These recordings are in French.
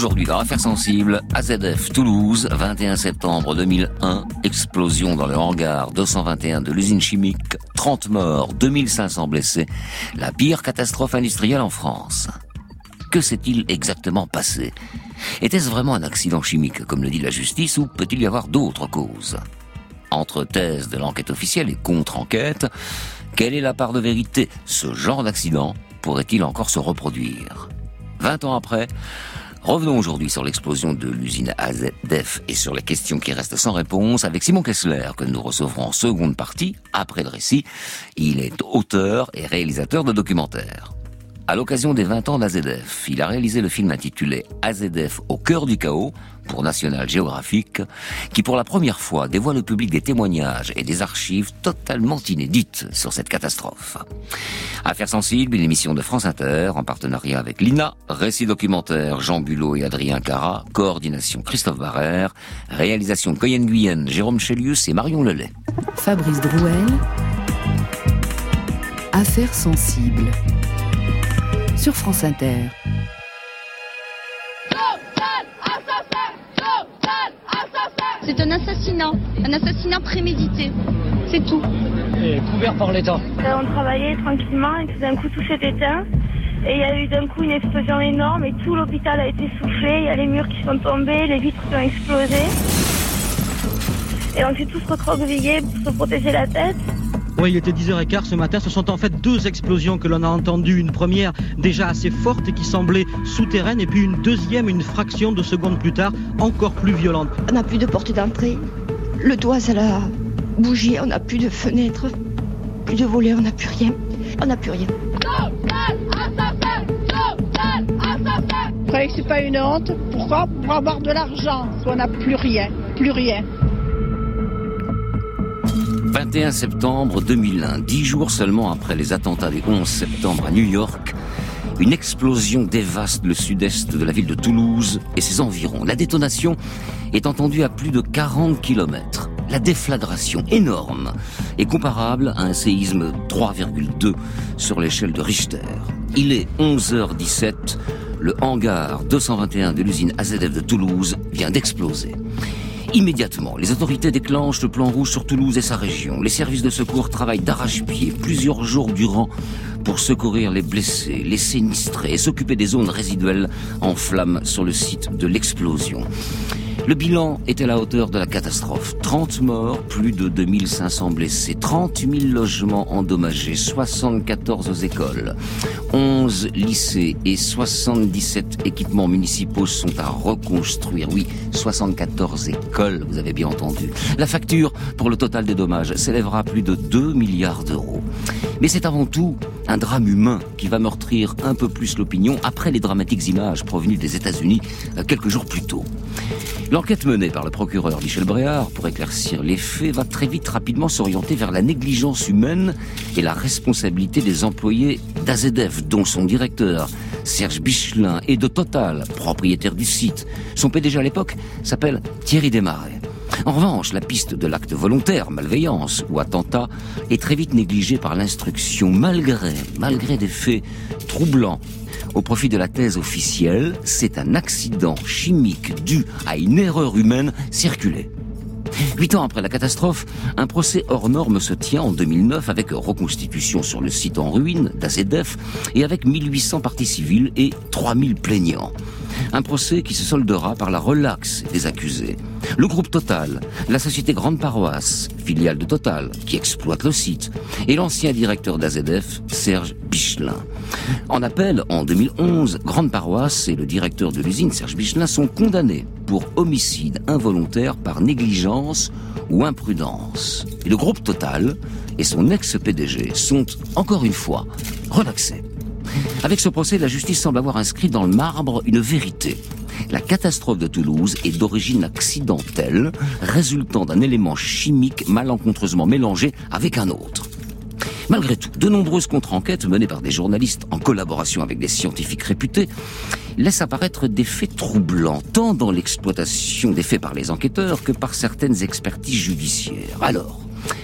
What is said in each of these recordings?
Aujourd'hui, dans Affaires sensibles, AZF Toulouse, 21 septembre 2001, explosion dans le hangar 221 de l'usine chimique, 30 morts, 2500 blessés, la pire catastrophe industrielle en France. Que s'est-il exactement passé? Était-ce vraiment un accident chimique, comme le dit la justice, ou peut-il y avoir d'autres causes? Entre thèse de l'enquête officielle et contre-enquête, quelle est la part de vérité? Ce genre d'accident pourrait-il encore se reproduire? 20 ans après, revenons aujourd'hui sur l'explosion de l'usine AZF et sur les questions qui restent sans réponse avec Simon Kessler, que nous recevrons en seconde partie, après le récit. Il est auteur et réalisateur de documentaires. À l'occasion des 20 ans d'AZF, il a réalisé le film intitulé AZF au cœur du chaos pour National Geographic, qui pour la première fois dévoile au public des témoignages et des archives totalement inédites sur cette catastrophe. Affaires sensibles, une émission de France Inter en partenariat avec l'INA, récit documentaire Jean Bulot et Adrien Cara, coordination Christophe Barrère, réalisation Coyenne Guyenne, Jérôme Chélius et Marion Lelay. Fabrice Drouel, Affaires sensibles sur France Inter. C'est un assassinat prémédité, c'est tout. Et couvert par l'État. On travaillait tranquillement et tout d'un coup tout s'est éteint. Et il y a eu d'un coup une explosion énorme et tout l'hôpital a été soufflé. Il y a les murs qui sont tombés, les vitres qui ont explosé. Et on s'est tous recroquevillés pour se protéger la tête. Oui, il était 10h15 ce matin. Ce sont en fait deux explosions que l'on a entendues. Une première déjà assez forte et qui semblait souterraine. Et puis une deuxième, une fraction de seconde plus tard, encore plus violente. On n'a plus de porte d'entrée. Le toit, ça l'a bougé. On n'a plus de fenêtres, plus de volets, on n'a plus rien. On n'a plus rien. Vous croyez que c'est pas une honte? Pourquoi? Pour avoir de l'argent. Soit on n'a plus rien. Plus rien. 21 septembre 2001, 10 jours seulement après les attentats du 11 septembre à New York, une explosion dévaste le sud-est de la ville de Toulouse et ses environs. La détonation est entendue à plus de 40 km. La déflagration énorme est comparable à un séisme 3,2 sur l'échelle de Richter. Il est 11h17, le hangar 221 de l'usine AZF de Toulouse vient d'exploser. Immédiatement, les autorités déclenchent le plan rouge sur Toulouse et sa région. Les services de secours travaillent d'arrache-pied plusieurs jours durant pour secourir les blessés, les sinistrés et s'occuper des zones résiduelles en flammes sur le site de l'explosion. Le bilan est à la hauteur de la catastrophe. 30 morts, plus de 2500 blessés, 30 000 logements endommagés, 74 écoles, 11 lycées et 77 équipements municipaux sont à reconstruire. Oui, 74 écoles, vous avez bien entendu. La facture pour le total des dommages s'élèvera à plus de 2 milliards d'euros. Mais c'est avant tout un drame humain qui va meurtrir un peu plus l'opinion après les dramatiques images provenues des États-Unis quelques jours plus tôt. L'enquête menée par le procureur Michel Bréard pour éclaircir les faits va très vite rapidement s'orienter vers la négligence humaine et la responsabilité des employés d'AZF, dont son directeur, Serge Bichelin, et de Total, propriétaire du site. Son PDG à l'époque s'appelle Thierry Desmarais. En revanche, la piste de l'acte volontaire, malveillance ou attentat, est très vite négligée par l'instruction, malgré des faits troublants. Au profit de la thèse officielle, c'est un accident chimique dû à une erreur humaine circulée. 8 ans après la catastrophe, un procès hors norme se tient en 2009 avec reconstitution sur le site en ruine d'AZF et avec 1800 parties civiles et 3000 plaignants. Un procès qui se soldera par la relaxe des accusés. Le groupe Total, la société Grande Paroisse, filiale de Total, qui exploite le site, et l'ancien directeur d'AZF, Serge Bichelin. En appel, en 2011, Grande Paroisse et le directeur de l'usine, Serge Bichelin, sont condamnés pour homicide involontaire par négligence ou imprudence. Et le groupe Total et son ex-PDG sont, encore une fois, relaxés. Avec ce procès, la justice semble avoir inscrit dans le marbre une vérité. La catastrophe de Toulouse est d'origine accidentelle, résultant d'un élément chimique malencontreusement mélangé avec un autre. Malgré tout, de nombreuses contre-enquêtes menées par des journalistes en collaboration avec des scientifiques réputés laissent apparaître des faits troublants, tant dans l'exploitation des faits par les enquêteurs que par certaines expertises judiciaires. Alors,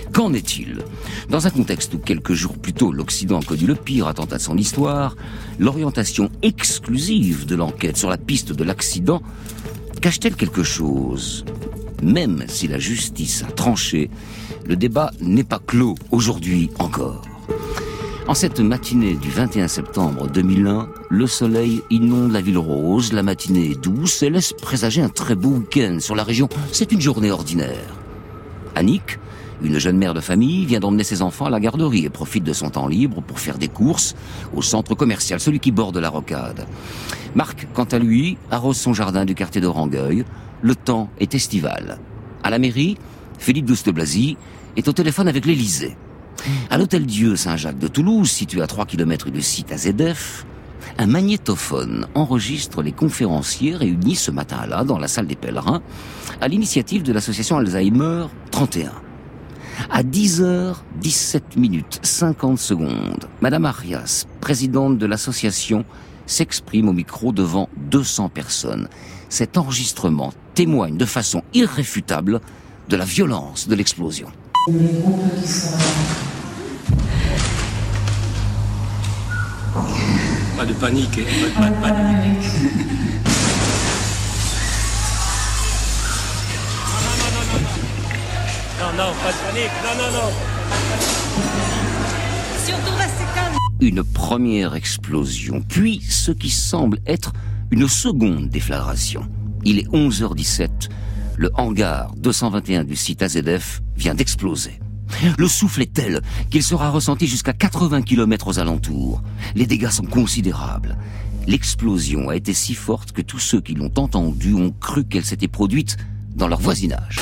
Qu'en est-il? Dans un contexte où quelques jours plus tôt l'Occident a connu le pire attentat de son histoire, l'orientation exclusive de l'enquête sur la piste de l'accident cache-t-elle quelque chose? Même si la justice a tranché, le débat n'est pas clos aujourd'hui encore. En cette matinée du 21 septembre 2001, le soleil inonde la ville rose, la matinée est douce et laisse présager un très beau week-end sur la région. C'est une journée ordinaire. Annick, une jeune mère de famille, vient d'emmener ses enfants à la garderie et profite de son temps libre pour faire des courses au centre commercial, celui qui borde la rocade. Marc, quant à lui, arrose son jardin du quartier de Rangueil. Le temps est estival. À la mairie, Philippe Douste-Blazy est au téléphone avec l'Élysée. À l'Hôtel-Dieu Saint-Jacques de Toulouse, situé à 3 km du site AZF, un magnétophone enregistre les conférenciers réunis ce matin-là dans la salle des pèlerins à l'initiative de l'association Alzheimer 31. À 10h17 50 secondes, Madame Arias, présidente de l'association, s'exprime au micro devant 200 personnes. Cet enregistrement témoigne de façon irréfutable de la violence de l'explosion. Les groupes qui sont là. Pas de panique, hein? Pas de panique. Non, pas de panique. Non. Surtout restez calme. Une première explosion, puis ce qui semble être une seconde déflagration. Il est 11h17. Le hangar 221 du site AZF vient d'exploser. Le souffle est tel qu'il sera ressenti jusqu'à 80 km aux alentours. Les dégâts sont considérables. L'explosion a été si forte que tous ceux qui l'ont entendue ont cru qu'elle s'était produite dans leur voisinage.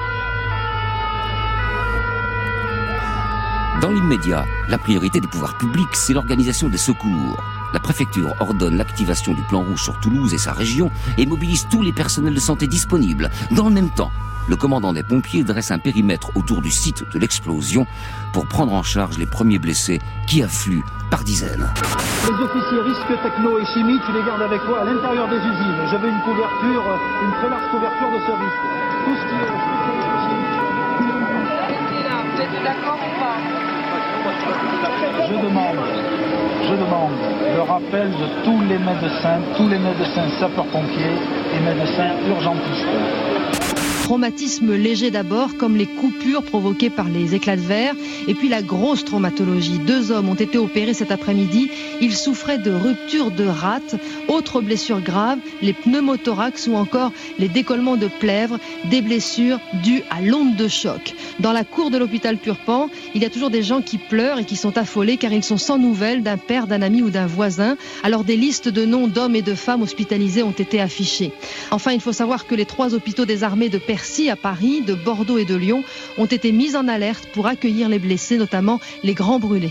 Dans l'immédiat, la priorité des pouvoirs publics, c'est l'organisation des secours. La préfecture ordonne l'activation du plan rouge sur Toulouse et sa région et mobilise tous les personnels de santé disponibles. Dans le même temps, le commandant des pompiers dresse un périmètre autour du site de l'explosion pour prendre en charge les premiers blessés qui affluent par dizaines. Les officiers risques techno et chimie, tu les gardes avec toi à l'intérieur des usines. Je veux une couverture, une très large couverture de ce risque. Tout ce qui est... Vous êtes d'accord ou pas? Je demande le rappel de tous les médecins sapeurs-pompiers et médecins urgentistes. Traumatisme léger d'abord, comme les coupures provoquées par les éclats de verre, et puis la grosse traumatologie. 2 hommes ont été opérés cet après-midi. Ils souffraient de rupture de rate, autres blessures graves, les pneumothorax ou encore les décollements de plèvres, des blessures dues à l'onde de choc. Dans la cour de l'hôpital Purpan, il y a toujours des gens qui pleurent et qui sont affolés car ils sont sans nouvelles d'un père, d'un ami ou d'un voisin. Alors des listes de noms d'hommes et de femmes hospitalisés ont été affichées. Enfin, il faut savoir que les 3 hôpitaux des armées de Percy à Paris, de Bordeaux et de Lyon ont été mis en alerte pour accueillir les blessés, notamment les grands brûlés.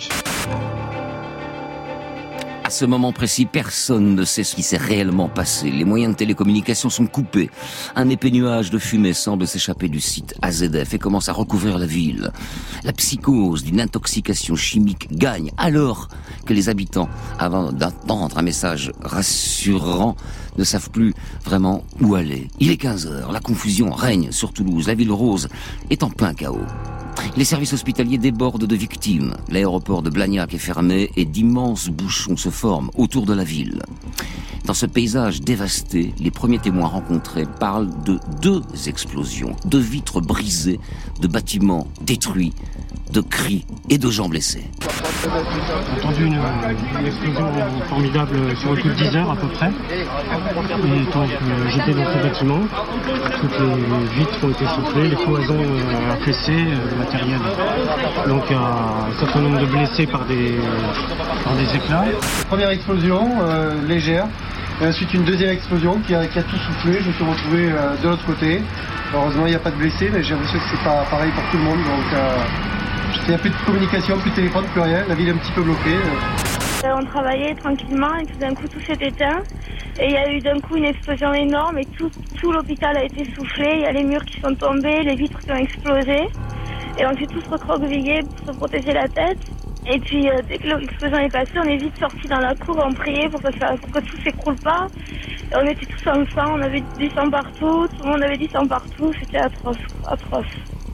À ce moment précis, personne ne sait ce qui s'est réellement passé. Les moyens de télécommunication sont coupés. Un épais nuage de fumée semble s'échapper du site AZF et commence à recouvrir la ville. La psychose d'une intoxication chimique gagne alors que les habitants, avant d'entendre un message rassurant, ne savent plus vraiment où aller. Il est 15h, la confusion règne sur Toulouse. La ville rose est en plein chaos. Les services hospitaliers débordent de victimes. L'aéroport de Blagnac est fermé et d'immenses bouchons se forment autour de la ville. Dans ce paysage dévasté, les premiers témoins rencontrés parlent de 2 explosions, de vitres brisées, de bâtiments détruits, de cris et de gens blessés. J'ai entendu une explosion formidable sur le coup de 10 heures à peu près. Et donc j'étais dans ce bâtiment. Toutes les vitres ont été soufflées, les cloisons affaissées, le matériel. Donc un certain nombre de blessés par des éclats. Première explosion légère. Et ensuite une deuxième explosion qui a tout soufflé. Je me suis retrouvé de l'autre côté. Heureusement il n'y a pas de blessés, mais j'ai l'impression que c'est pas pareil pour tout le monde. Donc il n'y a plus de communication, plus de téléphone, plus rien. La ville est un petit peu bloquée. On travaillait tranquillement et tout d'un coup tout s'est éteint. Et il y a eu d'un coup une explosion énorme et tout l'hôpital a été soufflé. Il y a les murs qui sont tombés, les vitres qui ont explosé. Et on s'est tous recroquevillés pour se protéger la tête. Et puis dès que l'explosion est passée, on est vite sortis dans la cour, on priait pour que tout s'écroule pas. Et on était tous en sang, on avait du sang partout, tout le monde avait du sang partout, c'était atroce.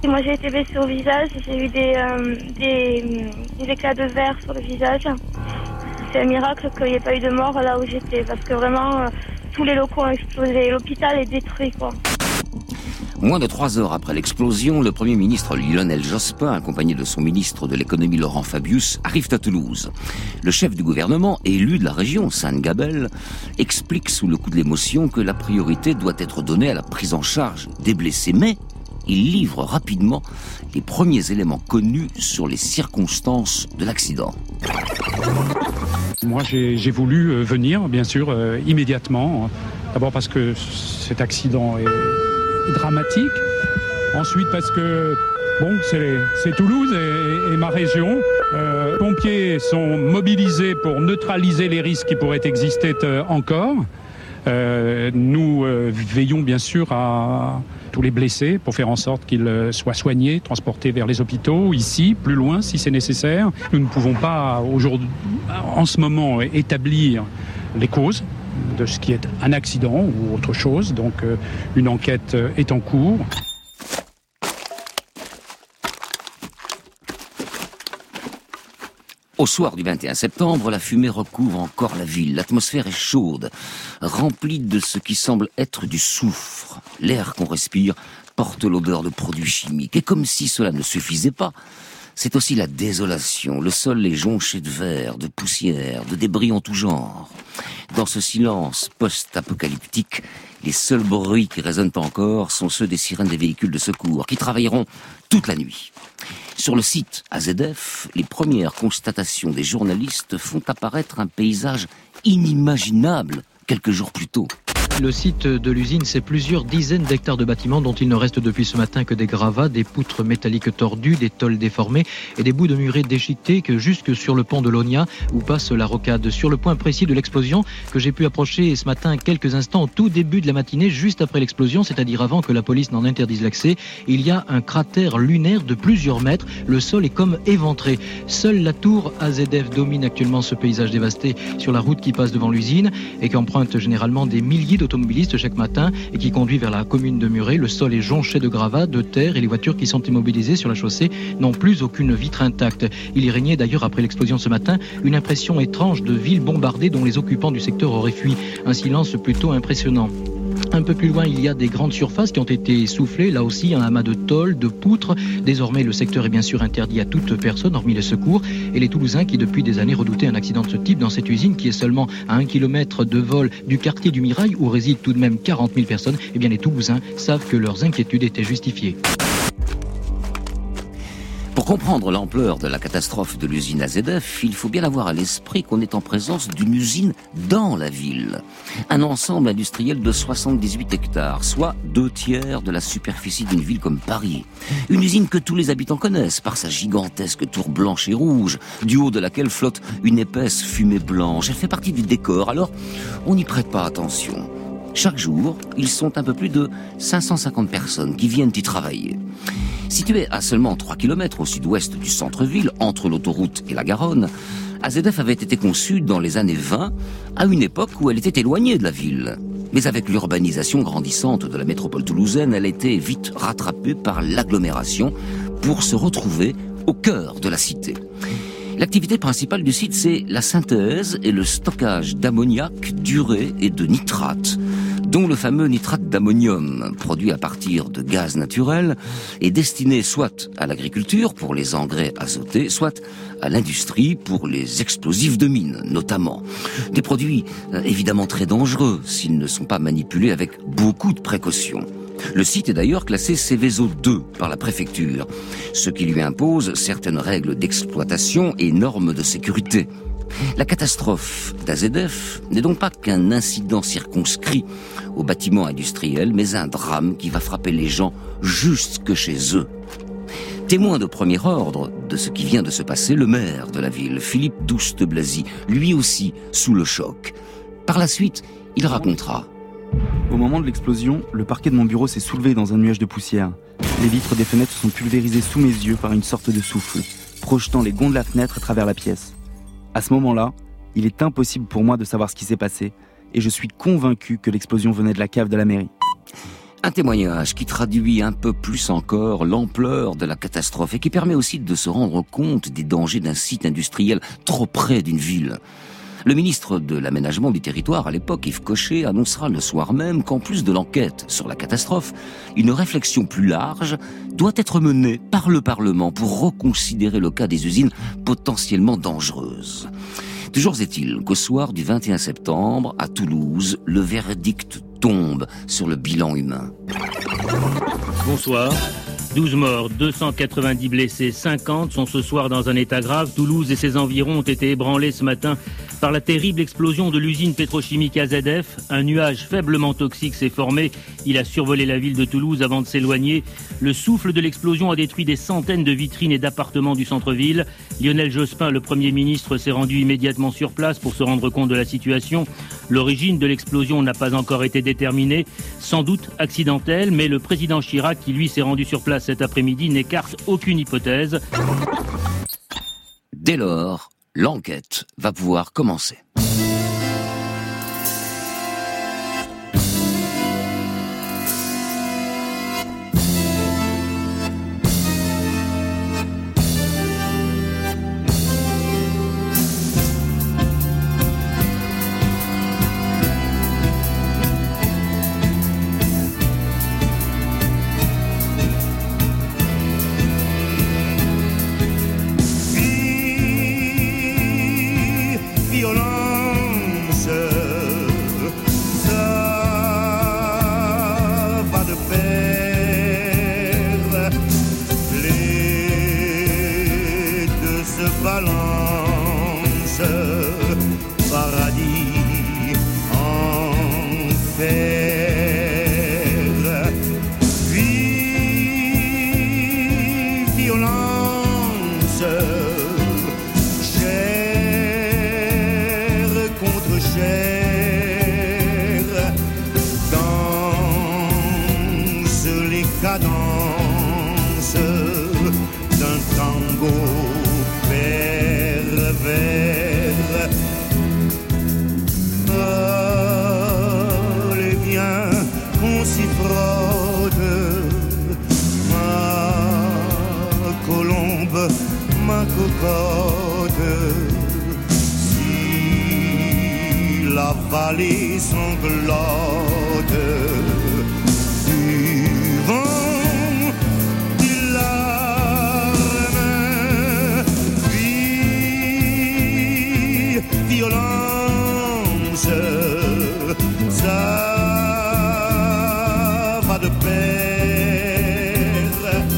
Et moi j'ai été blessée au visage, j'ai eu des éclats de verre sur le visage. C'est un miracle qu'il n'y ait pas eu de mort là où j'étais, parce que vraiment tous les locaux ont explosé, l'hôpital est détruit quoi. Moins de 3 heures après l'explosion, le Premier ministre Lionel Jospin, accompagné de son ministre de l'économie Laurent Fabius, arrivent à Toulouse. Le chef du gouvernement, élu de la région, Sainte-Gabelle, explique sous le coup de l'émotion que la priorité doit être donnée à la prise en charge des blessés. Mais il livre rapidement les premiers éléments connus sur les circonstances de l'accident. Moi, j'ai voulu venir, bien sûr, immédiatement. D'abord parce que cet accident est dramatique. Ensuite parce que c'est Toulouse et ma région. Les pompiers sont mobilisés pour neutraliser les risques qui pourraient exister encore. Nous veillons bien sûr à tous les blessés pour faire en sorte qu'ils soient soignés, transportés vers les hôpitaux, ici, plus loin si c'est nécessaire. Nous ne pouvons pas aujourd'hui, en ce moment, établir les causes de ce qui est un accident ou autre chose. Donc une enquête est en cours. Au soir du 21 septembre, la fumée recouvre encore la ville. L'atmosphère est chaude, remplie de ce qui semble être du soufre. L'air qu'on respire porte l'odeur de produits chimiques. Et comme si cela ne suffisait pas, c'est aussi la désolation. Le sol est jonché de verre, de poussière, de débris en tout genre. Dans ce silence post-apocalyptique, les seuls bruits qui résonnent encore sont ceux des sirènes des véhicules de secours, qui travailleront toute la nuit. Sur le site AZF, les premières constatations des journalistes font apparaître un paysage inimaginable quelques jours plus tôt. Le site de l'usine, c'est plusieurs dizaines d'hectares de bâtiments dont il ne reste depuis ce matin que des gravats, des poutres métalliques tordues, des tôles déformées et des bouts de murets déchiquetés que jusque sur le pont de l'Onia où passe la rocade. Sur le point précis de l'explosion que j'ai pu approcher ce matin quelques instants au tout début de la matinée, juste après l'explosion, c'est-à-dire avant que la police n'en interdise l'accès, il y a un cratère lunaire de plusieurs mètres. Le sol est comme éventré. Seule la tour AZF domine actuellement ce paysage dévasté sur la route qui passe devant l'usine et qui emprunte généralement des milliers d'automobilistes chaque matin et qui conduit vers la commune de Muret. Le sol est jonché de gravats, de terre et les voitures qui sont immobilisées sur la chaussée n'ont plus aucune vitre intacte. Il y régnait d'ailleurs après l'explosion ce matin une impression étrange de ville bombardée dont les occupants du secteur auraient fui. Un silence plutôt impressionnant. Un peu plus loin, il y a des grandes surfaces qui ont été soufflées, là aussi un amas de tôles, de poutres. Désormais, le secteur est bien sûr interdit à toute personne, hormis les secours. Et les Toulousains qui, depuis des années, redoutaient un accident de ce type dans cette usine qui est seulement à 1 kilomètre de vol du quartier du Mirail, où résident tout de même 40 000 personnes, eh bien les Toulousains savent que leurs inquiétudes étaient justifiées. Pour comprendre l'ampleur de la catastrophe de l'usine AZF, il faut bien avoir à l'esprit qu'on est en présence d'une usine dans la ville. Un ensemble industriel de 78 hectares, soit 2/3 de la superficie d'une ville comme Paris. Une usine que tous les habitants connaissent par sa gigantesque tour blanche et rouge, du haut de laquelle flotte une épaisse fumée blanche. Elle fait partie du décor, alors on n'y prête pas attention. Chaque jour, ils sont un peu plus de 550 personnes qui viennent y travailler. Située à seulement 3 km au sud-ouest du centre-ville, entre l'autoroute et la Garonne, AZF avait été conçue dans les années 20, à une époque où elle était éloignée de la ville. Mais avec l'urbanisation grandissante de la métropole toulousaine, elle a été vite rattrapée par l'agglomération pour se retrouver au cœur de la cité. L'activité principale du site, c'est la synthèse et le stockage d'ammoniac, d'urée et de nitrate, dont le fameux nitrate d'ammonium, produit à partir de gaz naturel, est destiné soit à l'agriculture pour les engrais azotés, soit à l'industrie pour les explosifs de mine, notamment. Des produits évidemment très dangereux s'ils ne sont pas manipulés avec beaucoup de précautions. Le site est d'ailleurs classé Céveso 2 par la préfecture, ce qui lui impose certaines règles d'exploitation et normes de sécurité. La catastrophe d'AZF n'est donc pas qu'un incident circonscrit au bâtiment industriel, mais un drame qui va frapper les gens jusque chez eux. Témoin de premier ordre de ce qui vient de se passer, le maire de la ville, Philippe Douste-Blazy, lui aussi sous le choc. Par la suite, il racontera. Au moment de l'explosion, le parquet de mon bureau s'est soulevé dans un nuage de poussière. Les vitres des fenêtres sont pulvérisées sous mes yeux par une sorte de souffle, projetant les gonds de la fenêtre à travers la pièce. À ce moment-là, il est impossible pour moi de savoir ce qui s'est passé, et je suis convaincu que l'explosion venait de la cave de la mairie. Un témoignage qui traduit un peu plus encore l'ampleur de la catastrophe et qui permet aussi de se rendre compte des dangers d'un site industriel trop près d'une ville. Le ministre de l'Aménagement du Territoire à l'époque, Yves Cochet, annoncera le soir même qu'en plus de l'enquête sur la catastrophe, une réflexion plus large doit être menée par le Parlement pour reconsidérer le cas des usines potentiellement dangereuses. Toujours est-il qu'au soir du 21 septembre, à Toulouse, le verdict tombe sur le bilan humain. Bonsoir. 12 morts, 290 blessés, 50 sont ce soir dans un état grave. Toulouse et ses environs ont été ébranlés ce matin par la terrible explosion de l'usine pétrochimique AZF. Un nuage faiblement toxique s'est formé. Il a survolé la ville de Toulouse avant de s'éloigner. Le souffle de l'explosion a détruit des centaines de vitrines et d'appartements du centre-ville. Lionel Jospin, le Premier ministre, s'est rendu immédiatement sur place pour se rendre compte de la situation. L'origine de l'explosion n'a pas encore été déterminée, sans doute accidentelle, mais le président Chirac, qui lui s'est rendu sur place cet après-midi, n'écarte aucune hypothèse. Dès lors, l'enquête va pouvoir commencer. Vallée sanglote du vent, des larmes, puis violence, ça va de pair,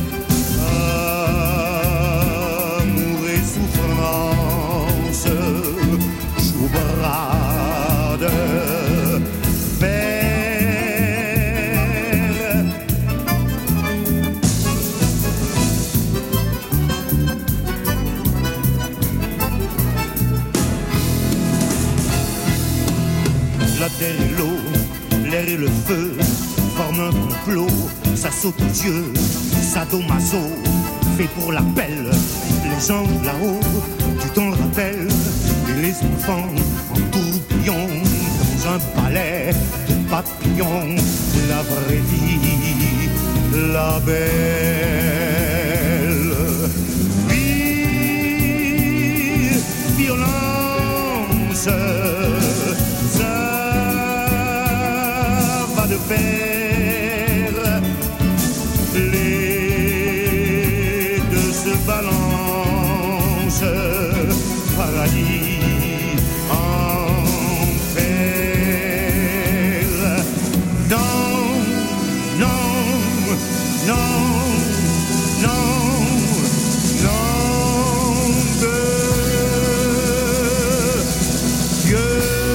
amour et souffrance, Choubara. La terre et l'eau, l'air et le feu forment un complot, ça saute aux yeux, sadomaso, fait pour l'appel. Les anges là-haut, tu t'en rappelles, et les enfants en tourbillon dans un palais de papillons. La vraie vie, la belle vie, violence, ça va de pair, les deux se balancent, paradis, enfer. Non, non, non, non, non de Dieu.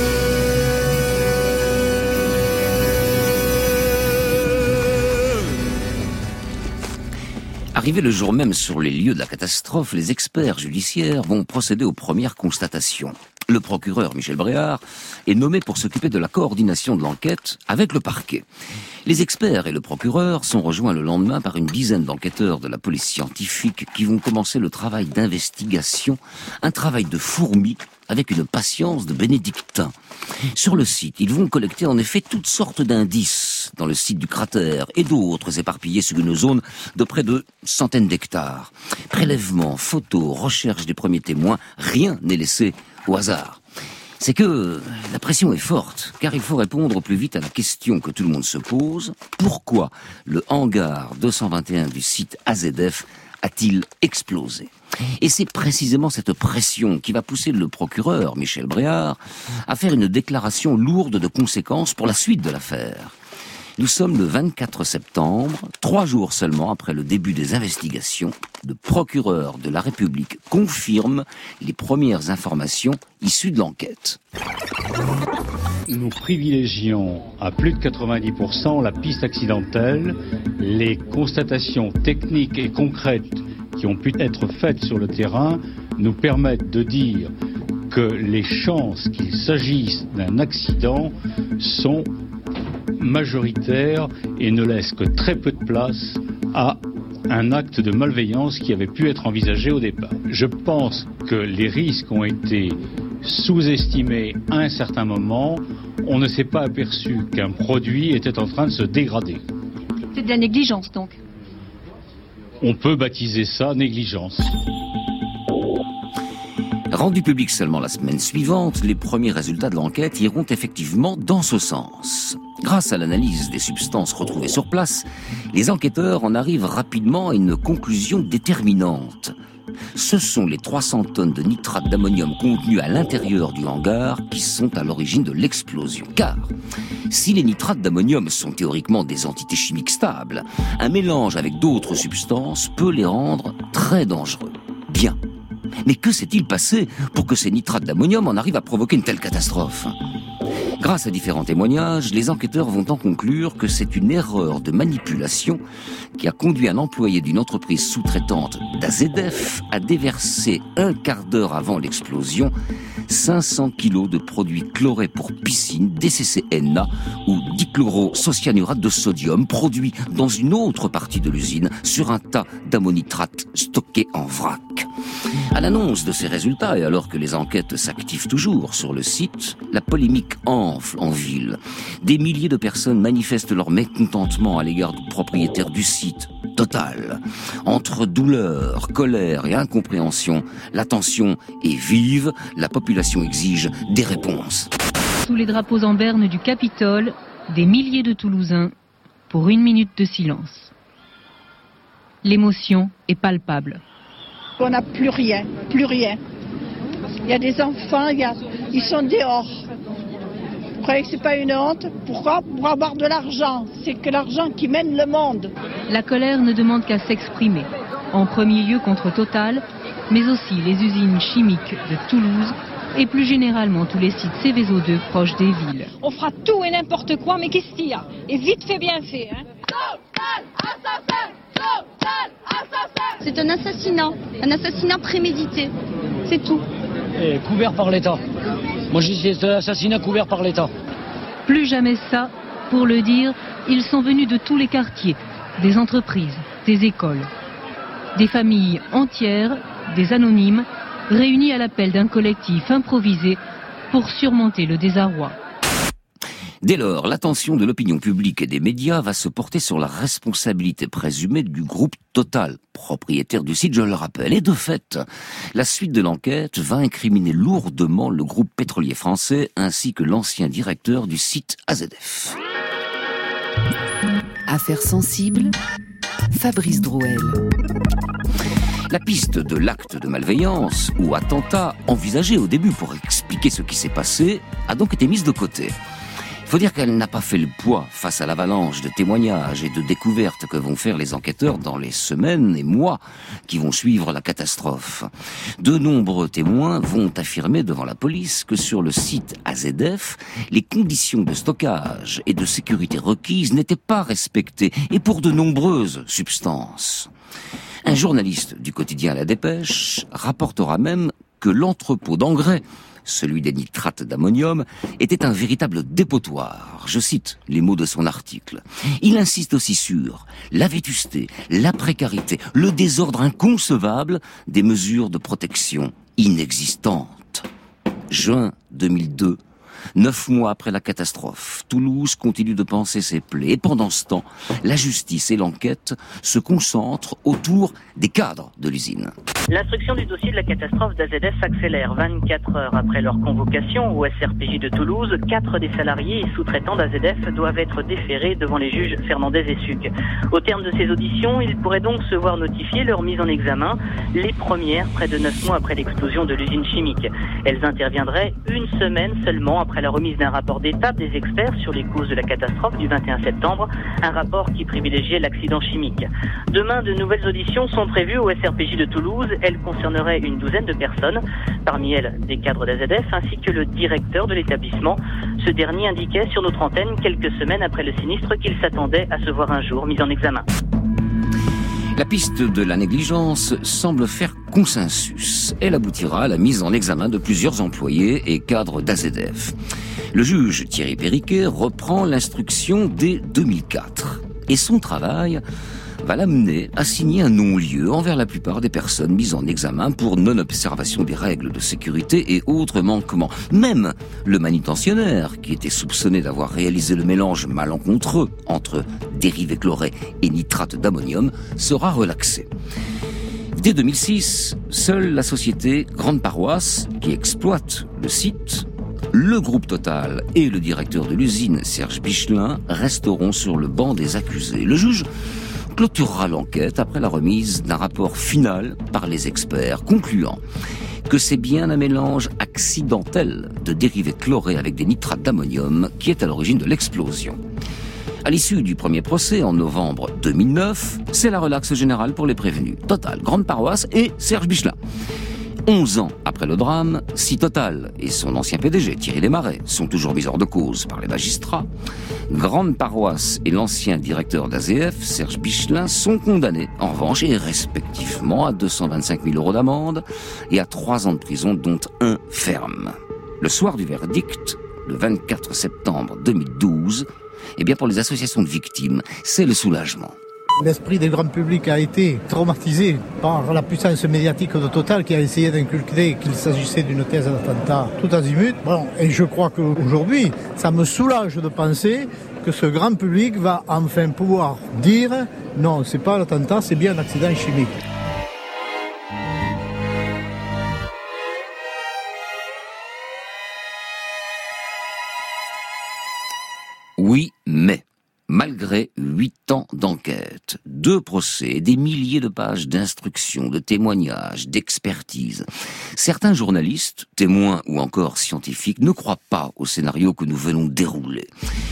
Arrivé le jour même sur les lieux de la catastrophe, les experts judiciaires vont procéder aux premières constatations. Le procureur Michel Bréard est nommé pour s'occuper de la coordination de l'enquête avec le parquet. Les experts et le procureur sont rejoints le lendemain par une dizaine d'enquêteurs de la police scientifique qui vont commencer le travail d'investigation, un travail de fourmi avec une patience de bénédictin. Sur le site, ils vont collecter en effet toutes sortes d'indices dans le site du cratère et d'autres éparpillés sur une zone de près de centaines d'hectares. Prélèvements, photos, recherche des premiers témoins, rien n'est laissé au hasard. C'est que la pression est forte, car il faut répondre au plus vite à la question que tout le monde se pose. Pourquoi le hangar 221 du site AZF a-t-il explosé ? Et c'est précisément cette pression qui va pousser le procureur, Michel Bréard, à faire une déclaration lourde de conséquences pour la suite de l'affaire. Nous sommes le 24 septembre, 3 jours seulement après le début des investigations. Le procureur de la République confirme les premières informations issues de l'enquête. Nous privilégions à plus de 90% la piste accidentelle. Les constatations techniques et concrètes qui ont pu être faites sur le terrain nous permettent de dire que les chances qu'il s'agisse d'un accident sont majoritaires et ne laissent que très peu de place à un acte de malveillance qui avait pu être envisagé au départ. Je pense que les risques ont été sous-estimés à un certain moment. On ne s'est pas aperçu qu'un produit était en train de se dégrader. C'est de la négligence donc. On peut baptiser ça négligence. Rendu public seulement la semaine suivante, les premiers résultats de l'enquête iront effectivement dans ce sens. Grâce à l'analyse des substances retrouvées sur place, les enquêteurs en arrivent rapidement à une conclusion déterminante. Ce sont les 300 tonnes de nitrate d'ammonium contenues à l'intérieur du hangar qui sont à l'origine de l'explosion. Car, si les nitrates d'ammonium sont théoriquement des entités chimiques stables, un mélange avec d'autres substances peut les rendre très dangereux. Bien. Mais que s'est-il passé pour que ces nitrates d'ammonium en arrivent à provoquer une telle catastrophe ? Grâce à différents témoignages, les enquêteurs vont en conclure que c'est une erreur de manipulation qui a conduit un employé d'une entreprise sous-traitante d'AZF à déverser un quart d'heure avant l'explosion 500 kilos de produits chlorés pour piscine, DCCNA ou dichlorocyanurate de sodium, produit dans une autre partie de l'usine sur un tas d'ammonitrate stocké en vrac. À l'annonce de ces résultats, et alors que les enquêtes s'activent toujours sur le site, la polémique enfle en ville. Des milliers de personnes manifestent leur mécontentement à l'égard du propriétaire du site. Total. Entre douleur, colère et incompréhension, la tension est vive, la population exige des réponses. Sous les drapeaux en berne du Capitole, des milliers de Toulousains pour 1 minute de silence. L'émotion est palpable. On n'a plus rien, plus rien. Il y a des enfants, ils sont dehors. Vous croyez que c'est pas une honte ? Pourquoi ? Pour avoir de l'argent. C'est que l'argent qui mène le monde. La colère ne demande qu'à s'exprimer. En premier lieu contre Total, mais aussi les usines chimiques de Toulouse et plus généralement tous les sites Céveso2 proches des villes. On fera tout et n'importe quoi, mais qu'est-ce qu'il y a ? Et vite fait, bien fait, hein ? C'est un assassinat prémédité, c'est tout. Et couvert par l'État. Moi je dis c'est un assassinat couvert par l'État. Plus jamais ça, pour le dire, ils sont venus de tous les quartiers, des entreprises, des écoles, des familles entières, des anonymes, réunis à l'appel d'un collectif improvisé pour surmonter le désarroi. Dès lors, l'attention de l'opinion publique et des médias va se porter sur la responsabilité présumée du groupe Total, propriétaire du site, je le rappelle. Et de fait, la suite de l'enquête va incriminer lourdement le groupe pétrolier français ainsi que l'ancien directeur du site AZF. Affaire sensible, Fabrice Drouel. La piste de l'acte de malveillance ou attentat envisagé au début pour expliquer ce qui s'est passé a donc été mise de côté. Il faut dire qu'elle n'a pas fait le poids face à l'avalanche de témoignages et de découvertes que vont faire les enquêteurs dans les semaines et mois qui vont suivre la catastrophe. De nombreux témoins vont affirmer devant la police que sur le site AZF, les conditions de stockage et de sécurité requises n'étaient pas respectées et pour de nombreuses substances. Un journaliste du quotidien La Dépêche rapportera même que l'entrepôt d'engrais, celui des nitrates d'ammonium, était un véritable dépotoir. Je cite les mots de son article. Il insiste aussi sur la vétusté, la précarité, le désordre inconcevable des mesures de protection inexistantes. juin 2002. 9 mois après la catastrophe, Toulouse continue de panser ses plaies. Et pendant ce temps, la justice et l'enquête se concentrent autour des cadres de l'usine. L'instruction du dossier de la catastrophe d'AZF s'accélère. 24 heures après leur convocation au SRPJ de Toulouse, 4 des salariés et sous-traitants d'AZF doivent être déférés devant les juges Fernandez et Suc. Au terme de ces auditions, ils pourraient donc se voir notifier leur mise en examen, les premières près de 9 mois après l'explosion de l'usine chimique. Elles interviendraient une semaine seulement après la remise d'un rapport d'étape des experts sur les causes de la catastrophe du 21 septembre, un rapport qui privilégiait l'accident chimique. Demain, de nouvelles auditions sont prévues au SRPJ de Toulouse. Elles concerneraient une douzaine de personnes, parmi elles des cadres d'AZF ainsi que le directeur de l'établissement. Ce dernier indiquait sur notre antenne quelques semaines après le sinistre qu'il s'attendait à se voir un jour mis en examen. La piste de la négligence semble faire consensus. Elle aboutira à la mise en examen de plusieurs employés et cadres d'AZF. Le juge Thierry Périquet reprend l'instruction dès 2004. Et son travail va l'amener à signer un non-lieu envers la plupart des personnes mises en examen pour non-observation des règles de sécurité et autres manquements. Même le manutentionnaire, qui était soupçonné d'avoir réalisé le mélange malencontreux entre dérivés chlorés et nitrate d'ammonium, sera relaxé. Dès 2006, seule la société Grande Paroisse, qui exploite le site, le groupe Total et le directeur de l'usine, Serge Bichelin, resteront sur le banc des accusés. Le juge clôturera l'enquête après la remise d'un rapport final par les experts, concluant que c'est bien un mélange accidentel de dérivés chlorés avec des nitrates d'ammonium qui est à l'origine de l'explosion. À l'issue du premier procès, en novembre 2009, c'est la relaxe générale pour les prévenus. Total, Grande Paroisse et Serge Bichelin. 11 ans après le drame, si Total et son ancien PDG, Thierry Desmarais, sont toujours mis hors de cause par les magistrats, Grande Paroisse et l'ancien directeur d'AZF, Serge Bichelin, sont condamnés, en revanche, et respectivement à 225 000 € d'amende et à 3 ans de prison, dont 1 ferme. Le soir du verdict, le 24 septembre 2012, eh bien pour les associations de victimes, c'est le soulagement. L'esprit du grand public a été traumatisé par la puissance médiatique de Total qui a essayé d'inculquer qu'il s'agissait d'une thèse d'attentat tout azimut. Bon, et je crois qu'aujourd'hui, ça me soulage de penser que ce grand public va enfin pouvoir dire non, c'est pas l'attentat, c'est bien un accident chimique. Oui, mais malgré 8 ans d'enquête, 2 procès, des milliers de pages d'instructions, de témoignages, d'expertises, certains journalistes, témoins ou encore scientifiques, ne croient pas au scénario que nous venons de dérouler.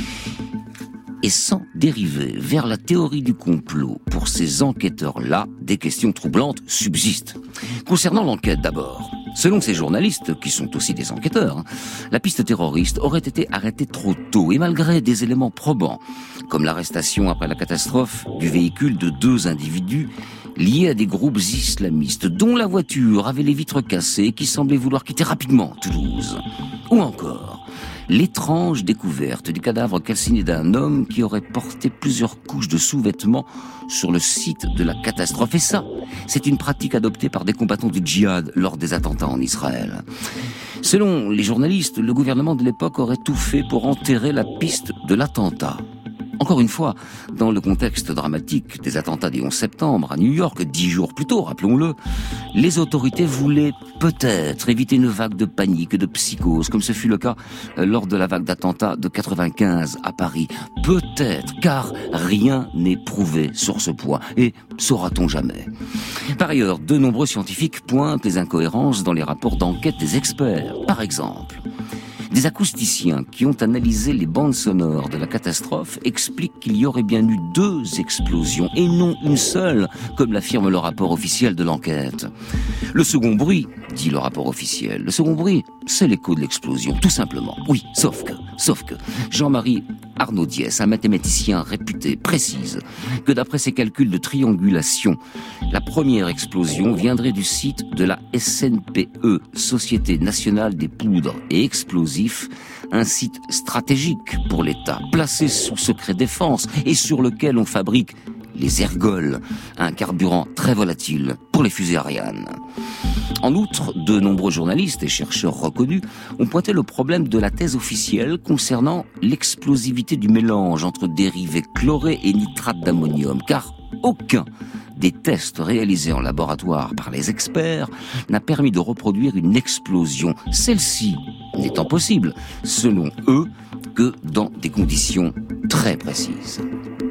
Et sans dériver vers la théorie du complot, pour ces enquêteurs-là, des questions troublantes subsistent. Concernant l'enquête d'abord, selon ces journalistes, qui sont aussi des enquêteurs, la piste terroriste aurait été arrêtée trop tôt et malgré des éléments probants, comme l'arrestation après la catastrophe du véhicule de 2 individus liés à des groupes islamistes dont la voiture avait les vitres cassées et qui semblaient vouloir quitter rapidement Toulouse. Ou encore l'étrange découverte du cadavre calciné d'un homme qui aurait porté plusieurs couches de sous-vêtements sur le site de la catastrophe. Et ça, c'est une pratique adoptée par des combattants du djihad lors des attentats en Israël. Selon les journalistes, le gouvernement de l'époque aurait tout fait pour enterrer la piste de l'attentat. Encore une fois, dans le contexte dramatique des attentats du 11 septembre à New York, 10 jours plus tôt, rappelons-le, les autorités voulaient peut-être éviter une vague de panique, de psychose, comme ce fut le cas lors de la vague d'attentats de 95 à Paris. Peut-être, car rien n'est prouvé sur ce point, et saura-t-on jamais. Par ailleurs, de nombreux scientifiques pointent les incohérences dans les rapports d'enquête des experts. Par exemple, des acousticiens qui ont analysé les bandes sonores de la catastrophe expliquent qu'il y aurait bien eu 2 explosions et non une seule, comme l'affirme le rapport officiel de l'enquête. Le second bruit, dit le rapport officiel, le second bruit, c'est l'écho de l'explosion, tout simplement. Oui, sauf que Jean-Marie Arnaud-Diès, un mathématicien réputé, précise que d'après ses calculs de triangulation, la première explosion viendrait du site de la SNPE, Société Nationale des Poudres et Explosifs, un site stratégique pour l'État, placé sous secret défense et sur lequel on fabrique les ergols, un carburant très volatile pour les fusées Ariane. En outre, de nombreux journalistes et chercheurs reconnus ont pointé le problème de la thèse officielle concernant l'explosivité du mélange entre dérivés chlorés et nitrates d'ammonium, car aucun des tests réalisés en laboratoire par les experts n'a permis de reproduire une explosion, celle-ci n'étant possible, selon eux, que dans des conditions très précises.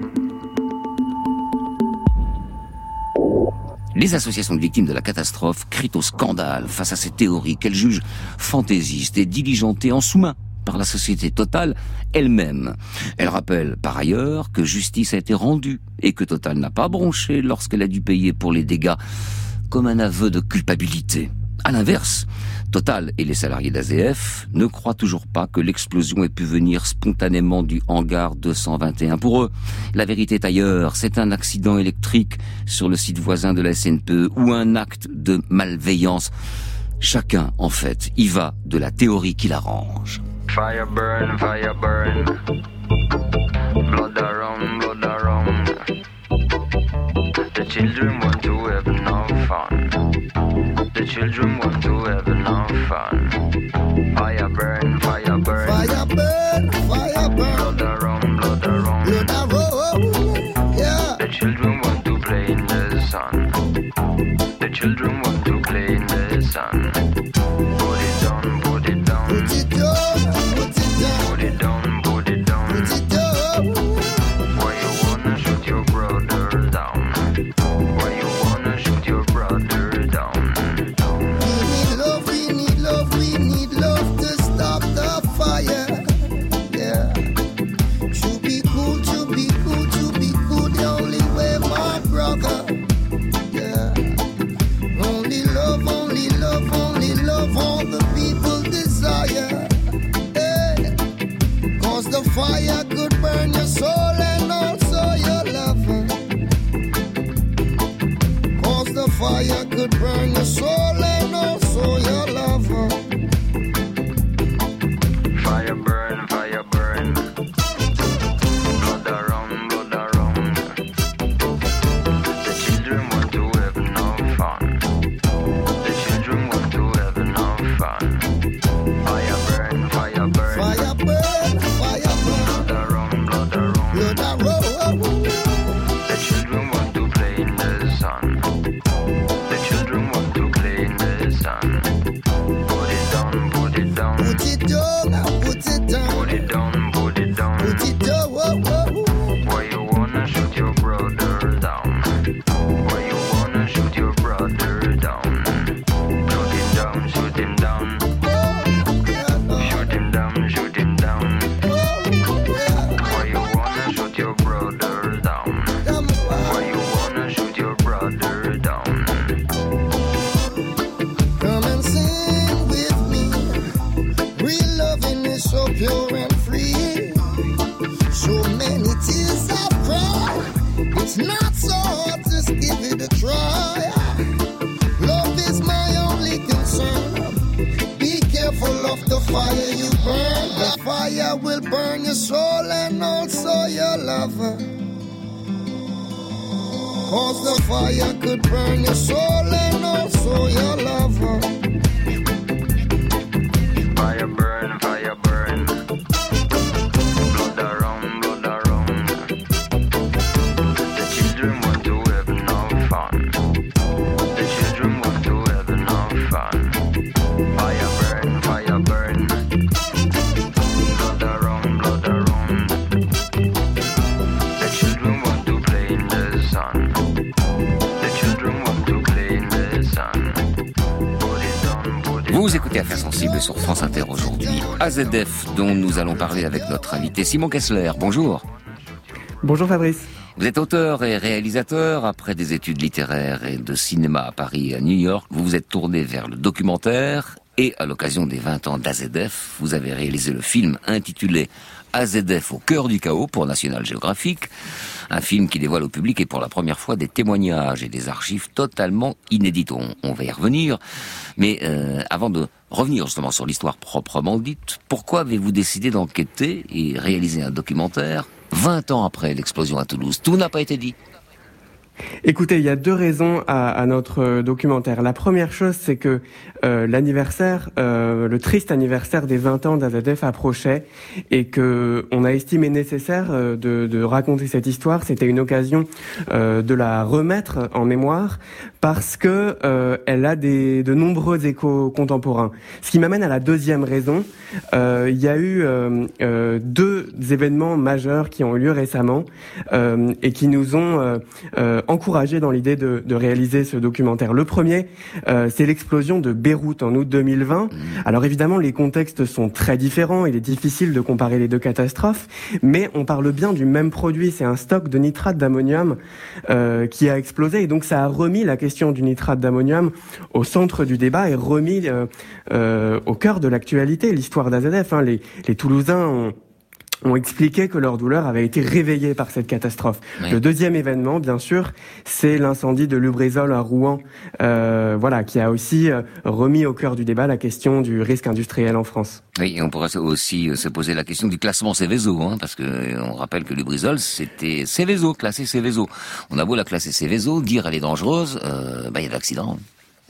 Les associations de victimes de la catastrophe crient au scandale face à ces théories qu'elles jugent fantaisistes et diligentées en sous-main par la société Total elle-même. Elle rappelle par ailleurs que justice a été rendue et que Total n'a pas bronché lorsqu'elle a dû payer pour les dégâts comme un aveu de culpabilité. À l'inverse, Total et les salariés d'AZF ne croient toujours pas que l'explosion ait pu venir spontanément du hangar 221. Pour eux, la vérité est ailleurs. C'est un accident électrique sur le site voisin de la SNPE ou un acte de malveillance. Chacun, en fait, y va de la théorie qui l'arrange. Fire burn, fire burn. Blood around, blood around. The children want to have no fun. The children want to have no fun. Fire burn, fire burn. Fire burn, fire burn. Blood around, blood around. Blood around, yeah. The children want to play in the sun. The children want to play in the sun. Put it down, put it down. Put it down, put it down. Put it down, put it down. Put it down. Why you wanna shoot your brother down? Why you wanna shoot your brother down? We need love, we need love to stop the fire. Yeah. To be cool, to be cool, to be cool, the only way, my brother. Yeah. Only love, only love, only love, all the people desire. Hey. Cause the fire could burn your soul and also your lover. Cause the fire could burn your soul and also your lover. Fire burn, fire burn. Blood around, blood around. The children want to have no fun. The children want to have no fun. Fire burn, fire burn. Fire burn, fire burn. Blood around, blood around. Blood around. The children want to play in the sun. The children want to play in the sun. Put it down, put it down. Put it down, put it down. Put it down, put it down. Put it down, whoa, whoa. Why you wanna shoot your brother down? Why you wanna shoot your brother down? Shoot him down, shoot him down. Shoot him down, shoot him down. Why you wanna shoot your brother down? Why you wanna shoot your brother down? Come and sing with me. Real loving is so pure and free. So many tears I've cried. It's not so hard, just give it a try. Love is my only concern. Be careful of the fire you burn. The fire will burn your soul and also your lover. Cause the fire could burn your soul and also your lover. Fire burn, fire burn. Blood around, blood around. The children want to have no fun. The children want to have no fun. Fire burn, fire burn. Blood around, blood around. The children want to play in the sun. The children want to play in the sun. Put it down, put it down. Vous écoutez Affaires sensibles sur France Inter aujourd'hui. AZF, dont nous allons parler avec notre invité Simon Kessler. Bonjour. Bonjour Fabrice. Vous êtes auteur et réalisateur. Après des études littéraires et de cinéma à Paris et à New York, vous vous êtes tourné vers le documentaire et à l'occasion des 20 ans d'AZF, vous avez réalisé le film intitulé AZF au cœur du chaos pour National Geographic. Un film qui dévoile au public et pour la première fois des témoignages et des archives totalement inédites. On va y revenir. Mais avant de revenir justement sur l'histoire proprement dite, pourquoi avez-vous décidé d'enquêter et réaliser un documentaire 20 ans après l'explosion à Toulouse? Tout n'a pas été dit. Écoutez, il y a 2 raisons à notre documentaire. La première chose, c'est que l'anniversaire, le triste anniversaire des 20 ans d'AZF approchait et que on a estimé nécessaire de raconter cette histoire. C'était une occasion de la remettre en mémoire parce que elle a de nombreux échos contemporains. Ce qui m'amène à la deuxième raison. Il y a eu 2 événements majeurs qui ont eu lieu récemment et qui nous ont encouragé dans l'idée de réaliser ce documentaire. Le premier, c'est l'explosion de Beyrouth en août 2020. Alors évidemment, les contextes sont très différents. Il est difficile de comparer les 2 catastrophes, mais on parle bien du même produit. C'est un stock de nitrate d'ammonium qui a explosé. Et donc ça a remis la question du nitrate d'ammonium au centre du débat et remis au cœur de l'actualité l'histoire d'AZF. Les Toulousains ont expliqué que leur douleur avait été réveillée par cette catastrophe. Oui. Le deuxième événement, bien sûr, c'est l'incendie de Lubrizol à Rouen, qui a aussi remis au cœur du débat la question du risque industriel en France. Oui, et on pourrait aussi se poser la question du classement Seveso, parce que on rappelle que Lubrizol, c'était Seveso, classé Seveso. On a beau la classer Seveso, dire elle est dangereuse, il y a d'accidents.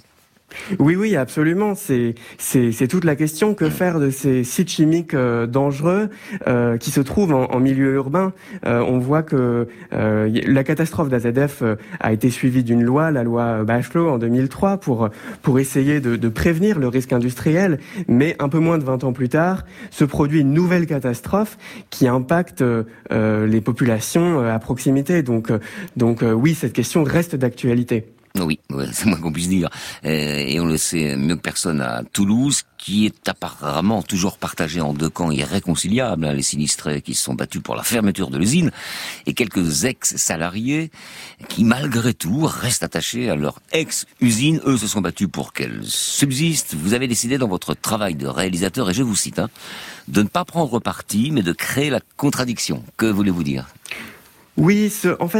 Oui, absolument. C'est toute la question. Que faire de ces sites chimiques dangereux qui se trouvent en milieu urbain? On voit que la catastrophe d'AZF a été suivie d'une loi, la loi Bachelot en 2003, pour essayer de prévenir le risque industriel. Mais un peu moins de 20 ans plus tard, se produit une nouvelle catastrophe qui impacte les populations à proximité. Donc oui, cette question reste d'actualité. Oui, c'est moins qu'on puisse dire. Et on le sait mieux que personne à Toulouse, qui est apparemment toujours partagé en 2 camps irréconciliables. Les sinistrés qui se sont battus pour la fermeture de l'usine et quelques ex-salariés qui, malgré tout, restent attachés à leur ex-usine. Eux se sont battus pour qu'elle subsiste. Vous avez décidé dans votre travail de réalisateur, et je vous cite, de ne pas prendre parti, mais de créer la contradiction. Que voulez-vous dire ? Oui,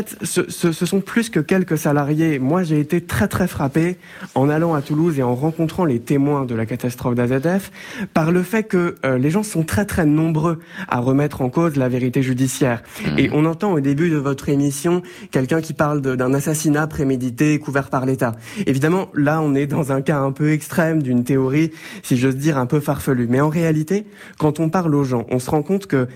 ce sont plus que quelques salariés. Moi, j'ai été très très frappé en allant à Toulouse et en rencontrant les témoins de la catastrophe d'AZF par le fait que les gens sont très très nombreux à remettre en cause la vérité judiciaire. Et on entend au début de votre émission quelqu'un qui parle d'un assassinat prémédité couvert par l'État. Évidemment, là, on est dans un cas un peu extrême d'une théorie, si j'ose dire, un peu farfelue. Mais en réalité, quand on parle aux gens, on se rend compte que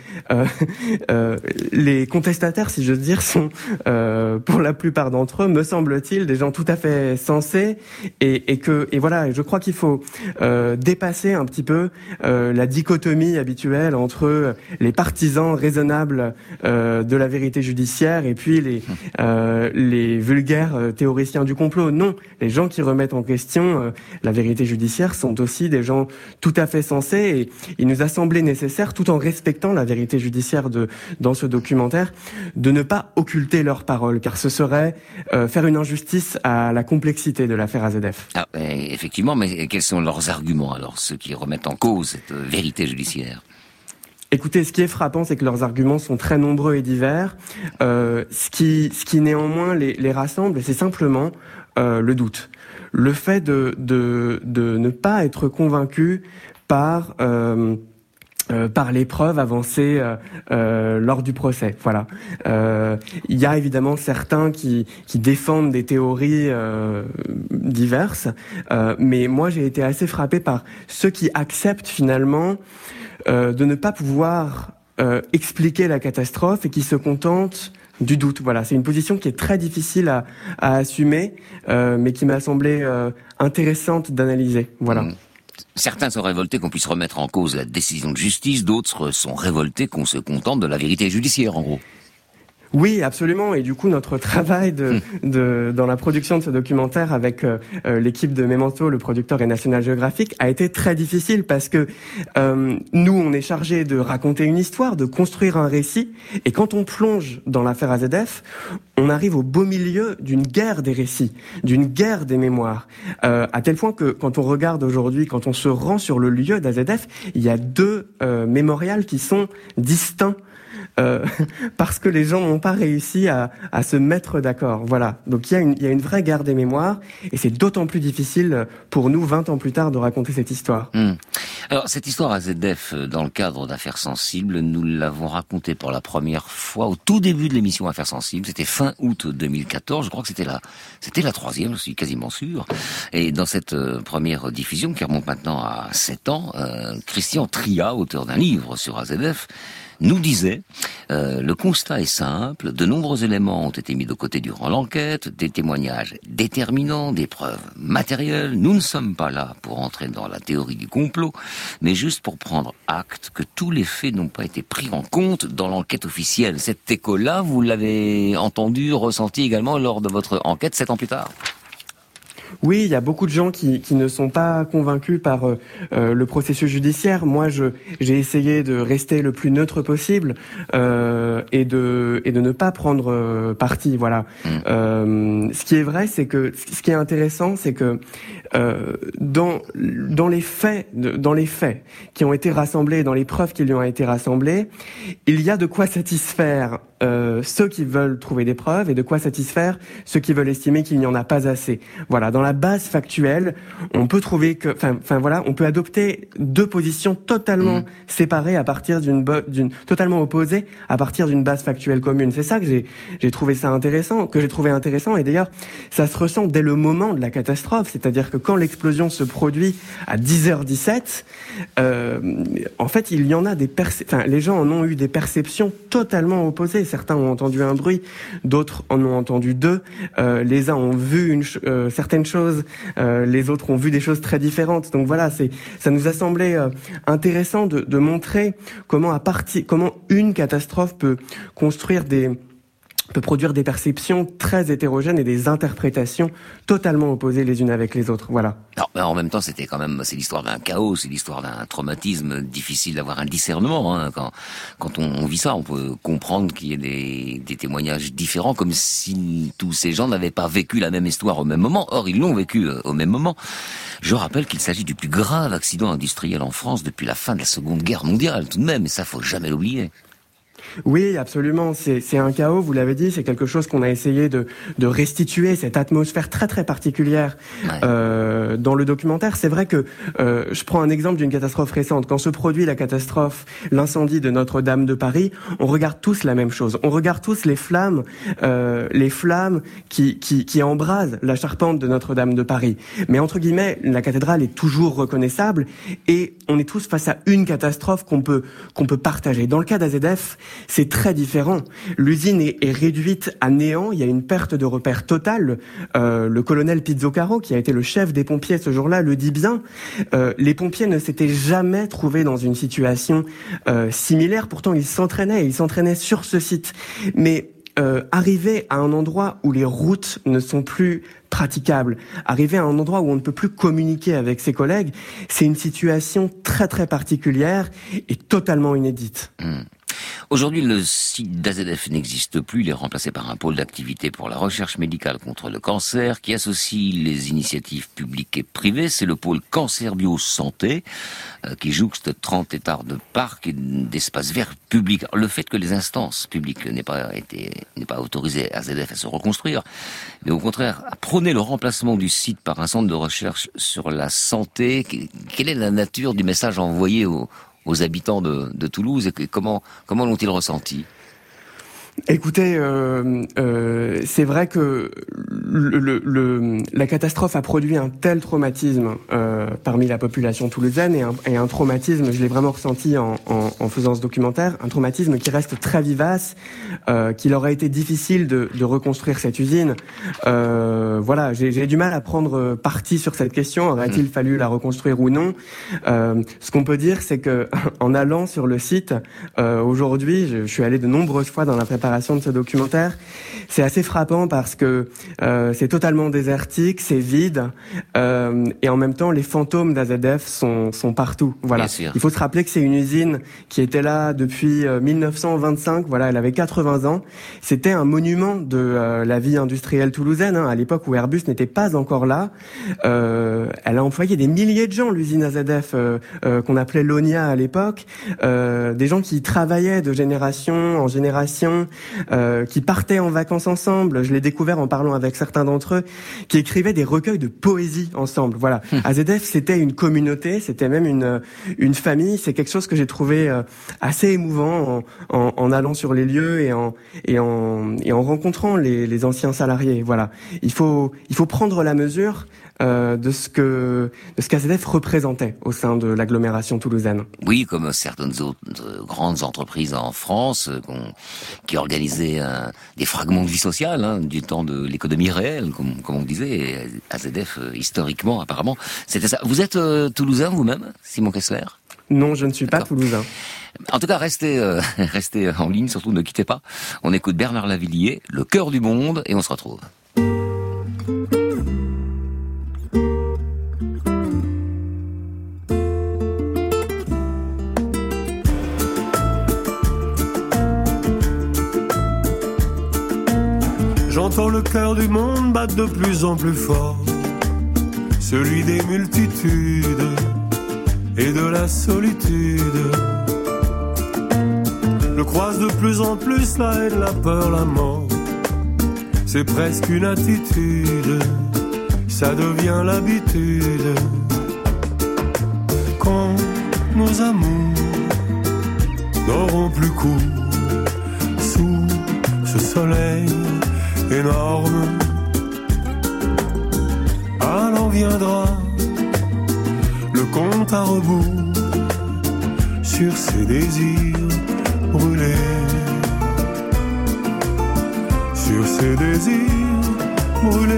les contestataires, si je veux dire, sont pour la plupart d'entre eux, me semble-t-il, des gens tout à fait sensés et je crois qu'il faut dépasser un petit peu la dichotomie habituelle entre les partisans raisonnables de la vérité judiciaire et puis les vulgaires théoriciens du complot. Non, les gens qui remettent en question la vérité judiciaire sont aussi des gens tout à fait sensés et il nous a semblé nécessaire, tout en respectant la vérité judiciaire dans ce documentaire, de ne pas occulter leurs paroles, car ce serait faire une injustice à la complexité de l'affaire AZF. Ah, effectivement, mais quels sont leurs arguments, alors, ceux qui remettent en cause cette vérité judiciaire ? Écoutez, ce qui est frappant, c'est que leurs arguments sont très nombreux et divers. Ce qui néanmoins les rassemble, c'est simplement le doute. Le fait de ne pas être convaincu par les preuves avancées lors du procès. Voilà. Il y a évidemment certains qui défendent des théories diverses, mais moi j'ai été assez frappé par ceux qui acceptent finalement de ne pas pouvoir expliquer la catastrophe et qui se contentent du doute. Voilà, c'est une position qui est très difficile à assumer, mais qui m'a semblé intéressante d'analyser. Voilà. Certains sont révoltés qu'on puisse remettre en cause la décision de justice, d'autres sont révoltés qu'on se contente de la vérité judiciaire, en gros. Oui, absolument. Et du coup, notre travail dans la production de ce documentaire avec l'équipe de Memento, le producteur et National Geographic, a été très difficile parce que nous, on est chargé de raconter une histoire, de construire un récit. Et quand on plonge dans l'affaire AZF, on arrive au beau milieu d'une guerre des récits, d'une guerre des mémoires. À tel point que quand on regarde aujourd'hui, quand on se rend sur le lieu d'AZF, il y a 2 mémorials qui sont distincts parce que les gens n'ont pas réussi à se mettre d'accord. Voilà. Donc il y a une vraie guerre des mémoires, et c'est d'autant plus difficile pour nous, 20 ans plus tard, de raconter cette histoire. Alors, cette histoire AZF, dans le cadre d'Affaires Sensibles, nous l'avons racontée pour la première fois au tout début de l'émission Affaires Sensibles. C'était fin août 2014. Je crois que c'était la troisième, je suis quasiment sûr. Et dans cette première diffusion, qui remonte maintenant à 7 ans, Christian Tria, auteur d'un livre sur AZF, nous disait le constat est simple, de nombreux éléments ont été mis de côté durant l'enquête, des témoignages déterminants, des preuves matérielles. Nous ne sommes pas là pour entrer dans la théorie du complot, mais juste pour prendre acte que tous les faits n'ont pas été pris en compte dans l'enquête officielle. Cet écho-là, vous l'avez entendu, ressenti également lors de votre enquête 7 ans plus tard? Oui, il y a beaucoup de gens qui ne sont pas convaincus par le processus judiciaire. Moi, j'ai essayé de rester le plus neutre possible et de ne pas prendre parti. Voilà. Ce qui est vrai, c'est que ce qui est intéressant, c'est que dans les faits qui ont été rassemblés, dans les preuves qui lui ont été rassemblées, il y a de quoi satisfaire ceux qui veulent trouver des preuves et de quoi satisfaire ceux qui veulent estimer qu'il n'y en a pas assez. Voilà, dans la base factuelle, on peut trouver que, on peut adopter deux positions totalement séparées à partir totalement opposées à partir d'une base factuelle commune. C'est ça que j'ai trouvé intéressant, et d'ailleurs, ça se ressent dès le moment de la catastrophe, c'est-à-dire que quand l'explosion se produit à 10h17, en fait, il y en a les gens en ont eu des perceptions totalement opposées. Certains ont entendu un bruit, d'autres en ont entendu deux. Les uns ont vu certaines choses, les autres ont vu des choses très différentes. Donc voilà, ça nous a semblé intéressant de montrer comment une catastrophe peut produire des perceptions très hétérogènes et des interprétations totalement opposées les unes avec les autres. Voilà. Alors, mais en même temps, c'est l'histoire d'un chaos, c'est l'histoire d'un traumatisme difficile d'avoir un discernement. Hein. Quand on vit ça, on peut comprendre qu'il y ait des témoignages différents, comme si tous ces gens n'avaient pas vécu la même histoire au même moment. Or, ils l'ont vécu au même moment. Je rappelle qu'il s'agit du plus grave accident industriel en France depuis la fin de la Seconde Guerre mondiale, tout de même, et ça, faut jamais l'oublier. Oui, absolument. C'est un chaos, vous l'avez dit, c'est quelque chose qu'on a essayé de restituer, cette atmosphère très très particulière dans le documentaire. C'est vrai que je prends un exemple d'une catastrophe récente. Quand se produit l'incendie de Notre-Dame de Paris, on regarde tous la même chose. On regarde tous les flammes qui embrasent la charpente de Notre-Dame de Paris. Mais entre guillemets, la cathédrale est toujours reconnaissable et on est tous face à une catastrophe qu'on peut partager. Dans le cas d'AZF, c'est très différent. L'usine est réduite à néant. Il y a une perte de repère totale. Le colonel Pizzucaro, qui a été le chef des pompiers ce jour-là, le dit bien. Les pompiers ne s'étaient jamais trouvés dans une situation similaire. Pourtant, ils s'entraînaient sur ce site. Mais arriver à un endroit où les routes ne sont plus praticables, arriver à un endroit où on ne peut plus communiquer avec ses collègues, c'est une situation très très particulière et totalement inédite. Aujourd'hui, le site d'AZF n'existe plus. Il est remplacé par un pôle d'activité pour la recherche médicale contre le cancer qui associe les initiatives publiques et privées. C'est le pôle Cancer Bio Santé qui jouxte 30 hectares de parcs et d'espaces verts publics. Alors, le fait que les instances publiques n'aient pas autorisé AZF à se reconstruire, mais au contraire à prôner le remplacement du site par un centre de recherche sur la santé, quelle est la nature du message envoyé aux habitants de Toulouse et comment l'ont-ils ressenti ? Écoutez, c'est vrai que la catastrophe a produit un tel traumatisme parmi la population toulousaine et un traumatisme, je l'ai vraiment ressenti en faisant ce documentaire, un traumatisme qui reste très vivace, qu'il aurait été difficile de reconstruire cette usine. Voilà, j'ai du mal à prendre parti sur cette question. Aurait-il fallu la reconstruire ou non ? Ce qu'on peut dire, c'est que en allant sur le site, aujourd'hui, je suis allé de nombreuses fois dans la préparation préparation de ce documentaire. C'est assez frappant parce que c'est totalement désertique, c'est vide, et en même temps les fantômes d'AZF sont partout. Voilà. Il faut se rappeler que c'est une usine qui était là depuis 1925. Voilà, elle avait 80 ans. C'était un monument de la vie industrielle toulousaine, à l'époque où Airbus n'était pas encore là. Elle a employé des milliers de gens, l'usine AZF, qu'on appelait l'ONIA à l'époque, des gens qui travaillaient de génération en génération, qui partaient en vacances ensemble. Je l'ai découvert en parlant avec certains d'entre eux, qui écrivaient des recueils de poésie ensemble. Voilà. AZF, c'était une communauté, c'était même une famille. C'est quelque chose que j'ai trouvé assez émouvant en allant sur les lieux et en rencontrant les anciens salariés. Voilà. Il faut prendre la mesure de ce qu'AZF représentait au sein de l'agglomération toulousaine. Oui, comme certaines autres grandes entreprises en France qui organisaient des fragments de vie sociale, du temps de l'économie réelle, comme on disait. Et AZF, historiquement, apparemment, c'était ça. Vous êtes toulousain vous-même, Simon Kessler ? Non, je ne suis pas toulousain. En tout cas, restez en ligne, surtout ne quittez pas. On écoute Bernard Lavilliers, Le cœur du monde, et on se retrouve. J'entends le cœur du monde battre de plus en plus fort, celui des multitudes et de la solitude. Je croise de plus en plus la haine, la peur, la mort. C'est presque une attitude, ça devient l'habitude. Quand nos amours n'auront plus cours sous ce soleil énorme, alors viendra le compte à rebours sur ces désirs brûlés, sur ces désirs brûlés.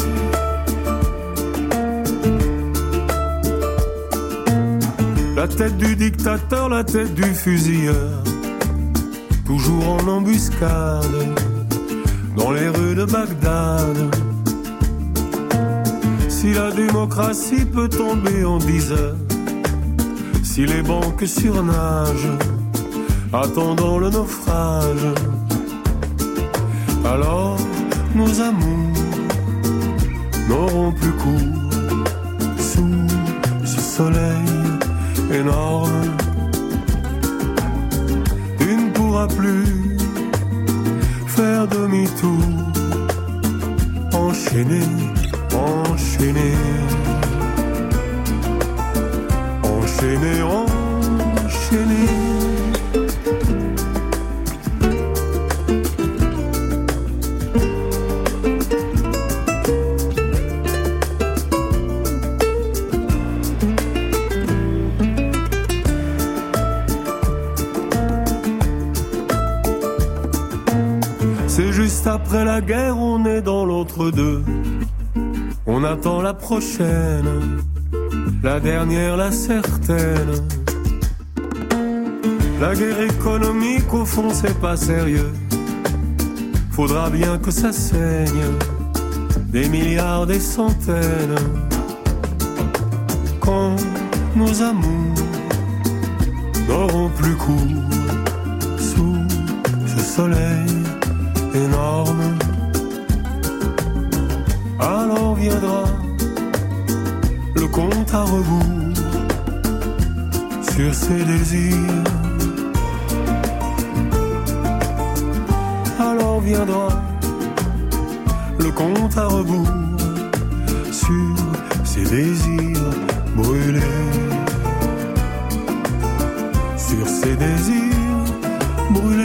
La tête du dictateur, la tête du fusilleur, toujours en embuscade dans les rues de Bagdad. Si la démocratie peut tomber en 10 heures, si les banques surnagent, attendant le naufrage, alors nos amours n'auront plus cours sous ce soleil énorme. Tu ne pourras plus faire demi-tour, enchaîner, enchaîner, enchaîner, enchaîner. C'est juste après la guerre, on est dans l'entre-deux. On attend la prochaine, la dernière, la certaine. La guerre économique, au fond, c'est pas sérieux. Faudra bien que ça saigne, des milliards, des centaines. Quand nos amours n'auront plus cours sous ce soleil énorme, alors viendra le compte à rebours sur ses désirs. Alors viendra le compte à rebours sur ses désirs brûlés, sur ses désirs brûlés.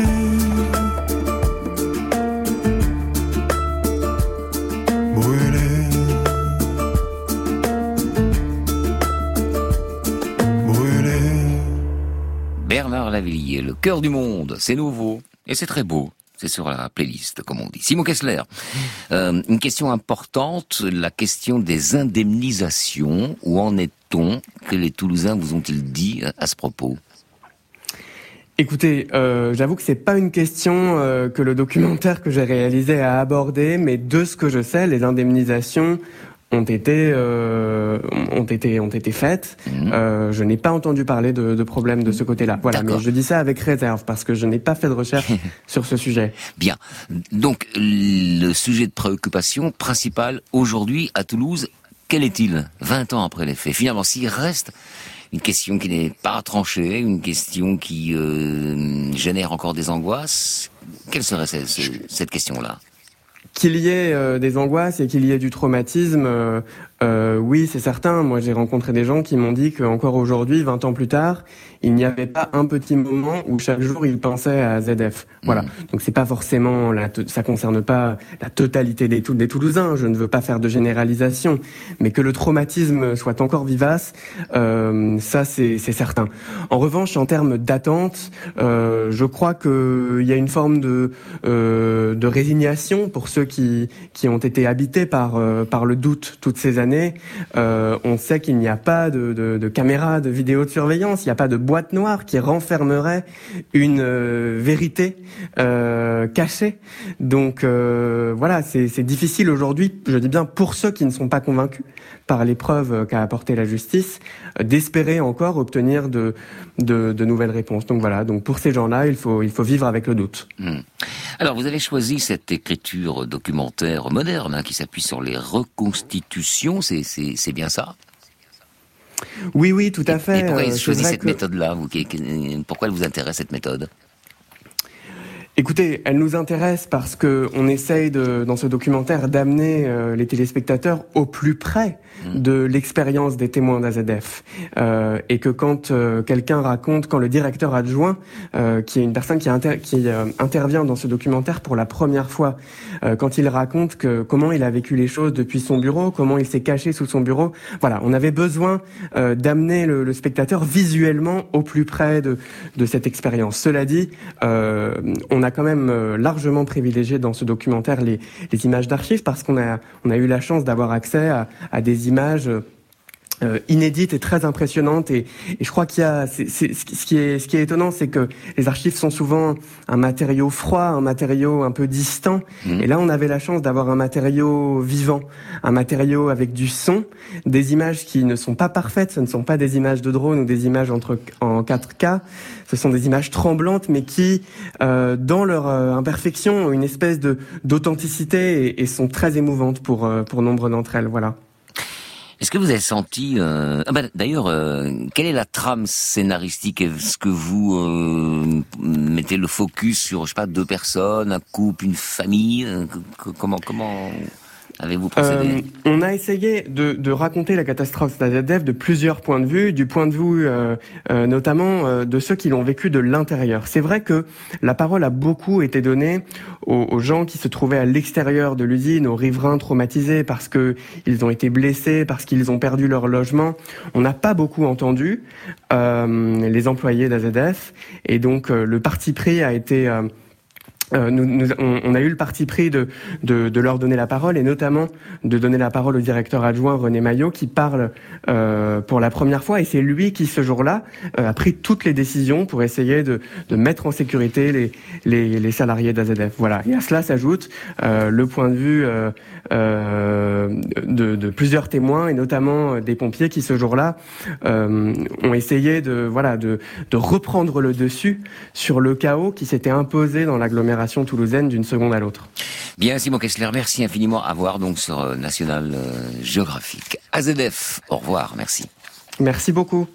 Bernard Lavilliers, Le cœur du monde, c'est nouveau et c'est très beau. C'est sur la playlist, comme on dit. Simon Kessler, une question importante, la question des indemnisations. Où en est-on? Que les Toulousains vous ont-ils dit à ce propos? Écoutez, j'avoue que c'est pas une question que le documentaire que j'ai réalisé a abordé, mais de ce que je sais, les indemnisations ont été faites. Je n'ai pas entendu parler de problèmes de ce côté-là. Voilà, mais je dis ça avec réserve parce que je n'ai pas fait de recherche sur ce sujet. Bien. Donc, le sujet de préoccupation principal aujourd'hui à Toulouse, quel est-il 20 ans après les faits? Finalement, s'il reste une question qui n'est pas tranchée, une question qui génère encore des angoisses, quelle serait cette question-là? Qu'il y ait des angoisses et qu'il y ait du traumatisme, oui, c'est certain. Moi, j'ai rencontré des gens qui m'ont dit qu'encore aujourd'hui, 20 ans plus tard, il n'y avait pas un petit moment où chaque jour ils pensaient à ZF. Voilà. Donc c'est pas forcément ça concerne pas la totalité des Toulousains. Je ne veux pas faire de généralisation, mais que le traumatisme soit encore vivace, ça c'est certain. En revanche, en termes d'attente, je crois que il y a une forme de résignation pour ceux qui ont été habités par le doute toutes ces années. On sait qu'il n'y a pas de caméras de vidéo de surveillance, il n'y a pas de boîte noire qui renfermerait une vérité cachée. Donc voilà, c'est difficile aujourd'hui, je dis bien pour ceux qui ne sont pas convaincus par les preuves qu'a apporté la justice, d'espérer encore obtenir de nouvelles réponses. Donc voilà, donc pour ces gens-là, il faut vivre avec le doute. Alors vous avez choisi cette écriture documentaire moderne qui s'appuie sur les reconstitutions, c'est bien ça? Oui, tout à fait. Et pourquoi avez-vous choisi cette méthode-là? Pourquoi elle vous intéresse, cette méthode? Écoutez, elle nous intéresse parce que on essaye dans ce documentaire d'amener les téléspectateurs au plus près de l'expérience des témoins d'AZF, et que quand quelqu'un raconte, quand le directeur adjoint, qui est une personne qui intervient dans ce documentaire pour la première fois, quand il raconte comment il a vécu les choses depuis son bureau, comment il s'est caché sous son bureau, voilà, on avait besoin d'amener le spectateur visuellement au plus près de cette expérience. Cela dit, on a quand même largement privilégié dans ce documentaire les images d'archives parce qu'on a eu la chance d'avoir accès à des images inédites et très impressionnantes et je crois qu'il y a ce qui est étonnant, c'est que les archives sont souvent un matériau froid, un matériau un peu distant, et là on avait la chance d'avoir un matériau vivant, un matériau avec du son, des images qui ne sont pas parfaites, ce ne sont pas des images de drone ou des images en 4K, ce sont des images tremblantes mais qui dans leur imperfection ont une espèce d'authenticité et sont très émouvantes pour nombre d'entre elles, voilà. Est-ce que vous avez senti... D'ailleurs, quelle est la trame scénaristique? Est-ce que vous mettez le focus sur, je sais pas, 2 personnes, un couple, une famille? Comment avez-vous procédé? On a essayé de raconter la catastrophe d'AZF de plusieurs points de vue, du point de vue notamment de ceux qui l'ont vécu de l'intérieur. C'est vrai que la parole a beaucoup été donnée aux gens qui se trouvaient à l'extérieur de l'usine, aux riverains traumatisés parce que ils ont été blessés, parce qu'ils ont perdu leur logement. On n'a pas beaucoup entendu les employés d'AZF et donc le parti pris a été... on a eu le parti pris de leur donner la parole et notamment de donner la parole au directeur adjoint René Maillot qui parle pour la première fois et c'est lui qui ce jour-là a pris toutes les décisions pour essayer de mettre en sécurité les salariés d'AZF. Voilà. Et à cela s'ajoute le point de vue de plusieurs témoins et notamment des pompiers qui ce jour-là ont essayé de reprendre le dessus sur le chaos qui s'était imposé dans l'agglomération toulousaine d'une seconde à l'autre. Bien, Simon Kessler, merci infiniment. À voir donc sur National Geographic. AZF, au revoir, merci. Merci beaucoup.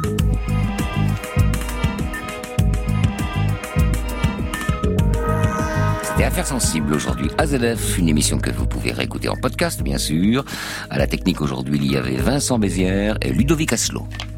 C'était Affaires sensibles aujourd'hui. AZF, une émission que vous pouvez réécouter en podcast, bien sûr. À la technique aujourd'hui, il y avait Vincent Bézières et Ludovic Asselot.